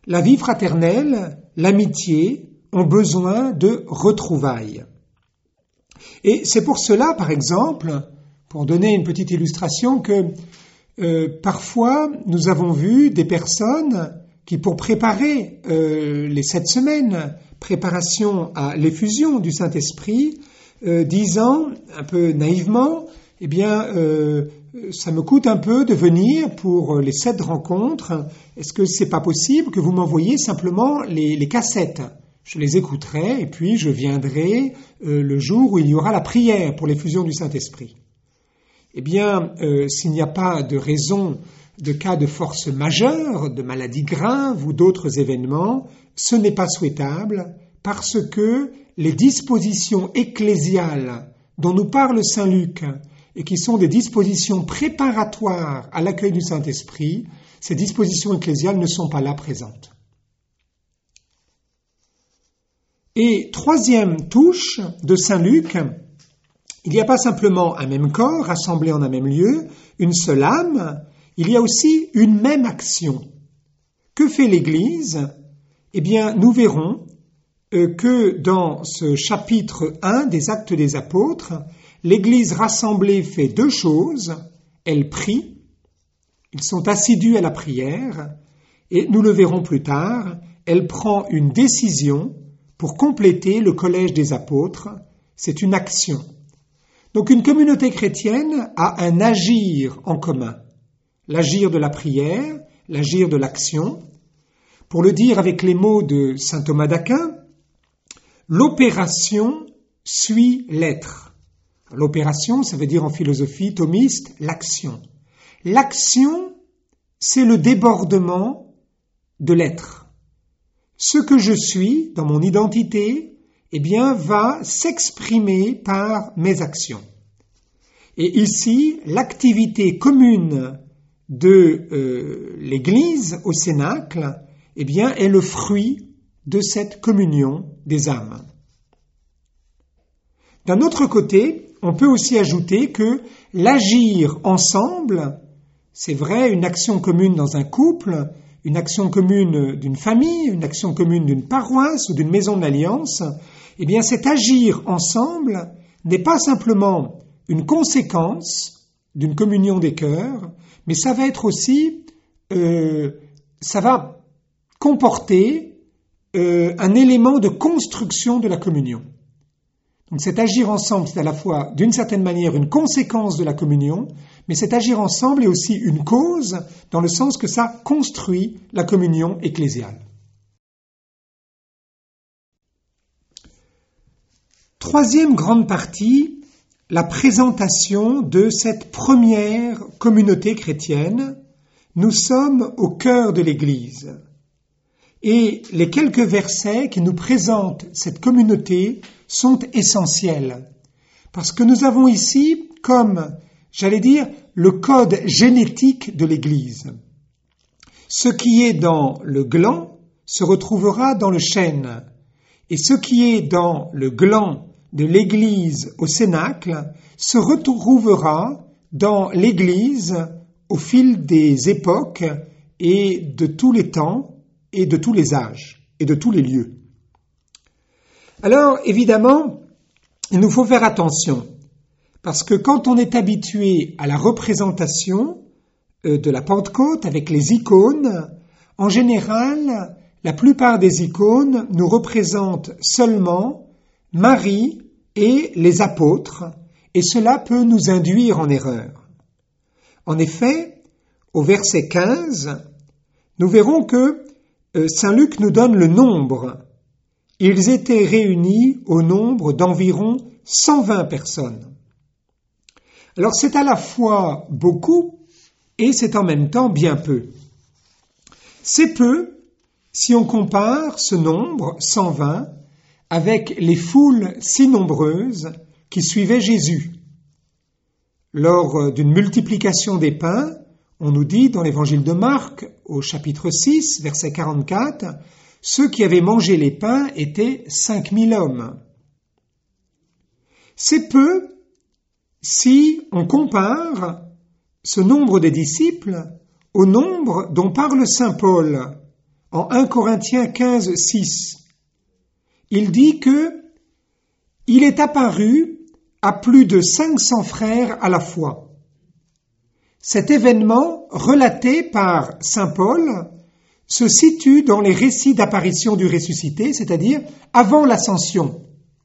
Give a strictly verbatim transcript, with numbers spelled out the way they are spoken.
la vie fraternelle, l'amitié ont besoin de retrouvailles. Et c'est pour cela, par exemple, pour donner une petite illustration, que euh, parfois nous avons vu des personnes qui, pour préparer euh, les sept semaines, préparation à l'effusion du Saint-Esprit, euh, disant un peu naïvement, eh bien, euh, ça me coûte un peu de venir pour les sept rencontres. Est-ce que c'est pas possible que vous m'envoyiez simplement les, les cassettes ? Je les écouterai et puis je viendrai euh, le jour où il y aura la prière pour l'effusion du Saint-Esprit. Eh bien, euh, s'il n'y a pas de raison de cas de force majeure, de maladies graves ou d'autres événements, ce n'est pas souhaitable parce que les dispositions ecclésiales dont nous parle Saint Luc et qui sont des dispositions préparatoires à l'accueil du Saint-Esprit, ces dispositions ecclésiales ne sont pas là présentes. Et troisième touche de Saint Luc, il n'y a pas simplement un même corps rassemblé en un même lieu, une seule âme, il y a aussi une même action. Que fait l'Église ? Eh bien, nous verrons euh, que dans ce chapitre un des Actes des Apôtres, l'Église rassemblée fait deux choses. Elle prie, ils sont assidus à la prière, et nous le verrons plus tard, elle prend une décision pour compléter le collège des apôtres, c'est une action. Donc une communauté chrétienne a un agir en commun, l'agir de la prière, l'agir de l'action. Pour le dire avec les mots de saint Thomas d'Aquin, l'opération suit l'être. L'opération, ça veut dire en philosophie thomiste, l'action. L'action, c'est le débordement de l'être. Ce que je suis dans mon identité, eh bien, va s'exprimer par mes actions. Et ici, l'activité commune de euh, l'Église au Cénacle, eh bien, est le fruit de cette communion des âmes. D'un autre côté, on peut aussi ajouter que l'agir ensemble, c'est vrai, une action commune dans un couple, une action commune d'une famille, une action commune d'une paroisse ou d'une maison d'alliance, eh bien cet agir ensemble n'est pas simplement une conséquence d'une communion des cœurs, mais ça va être aussi, euh, ça va comporter euh, un élément de construction de la communion. Donc cet agir ensemble, c'est à la fois d'une certaine manière une conséquence de la communion, mais cet agir ensemble est aussi une cause dans le sens que ça construit la communion ecclésiale. Troisième grande partie, la présentation de cette première communauté chrétienne. Nous sommes au cœur de l'Église. Et les quelques versets qui nous présentent cette communauté sont essentiels. Parce que nous avons ici, comme, j'allais dire, le code génétique de l'Église. Ce qui est dans le gland se retrouvera dans le chêne. Et ce qui est dans le gland de l'Église au Cénacle se retrouvera dans l'Église au fil des époques et de tous les temps et de tous les âges et de tous les lieux. Alors, évidemment, il nous faut faire attention, parce que quand on est habitué à la représentation de la Pentecôte avec les icônes, en général, la plupart des icônes nous représentent seulement Marie et les apôtres, et cela peut nous induire en erreur. En effet, au verset quinze, nous verrons que Saint Luc nous donne le nombre. Ils étaient réunis au nombre d'environ cent vingt personnes. Alors c'est à la fois beaucoup et c'est en même temps bien peu. C'est peu si on compare ce nombre, cent vingt, avec les foules si nombreuses qui suivaient Jésus. Lors d'une multiplication des pains, on nous dit dans l'évangile de Marc, au chapitre six, verset quarante-quatre, ceux qui avaient mangé les pains étaient cinq mille hommes. C'est peu si on compare ce nombre des disciples au nombre dont parle saint Paul en un Corinthiens quinze, six. Il dit que il est apparu à plus de cinq cents frères à la fois. Cet événement, relaté par saint Paul, se situe dans les récits d'apparition du ressuscité, c'est-à-dire avant l'ascension.